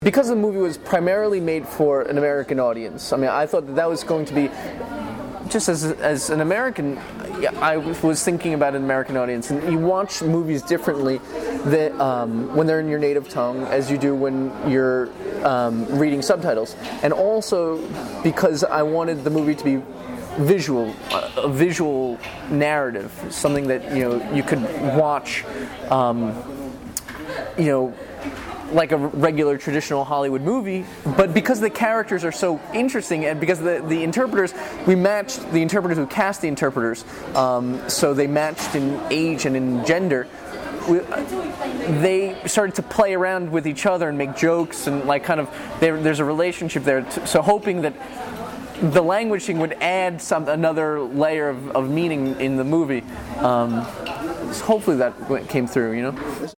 Because the movie was primarily made for an American audience, I mean, I thought that was going to be, just as an American, I was thinking about an American audience, and you watch movies differently when they're in your native tongue as you do when you're reading subtitles. And also because I wanted the movie to be visual, a visual narrative, something that you could watch, like a regular traditional Hollywood movie, but because the characters are so interesting, and because the interpreters, we matched the interpreters who cast the interpreters, so they matched in age and in gender. They started to play around with each other and make jokes, and there's a relationship there. So hoping that the languaging would add another layer of meaning in the movie. Hopefully that came through,